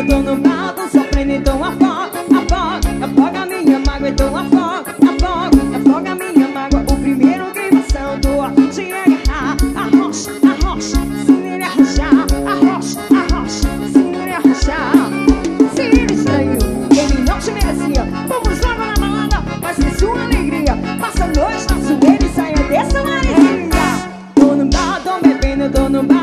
eu tô no bar, tô sofrendo, então afoga minha mágoa, então afoga minha mágoa. O primeiro que passou, tô a fim de agarrar. Arrocha, se ele arrochar. Arrocha, se ele arrochar. Se ele estranho, ele não te merecia. Vamos logo na balada, vai ser sua alegria. Passa a noite na sueira e saia dessa maresia. Tô no bar, tô bebendo, tô no bar.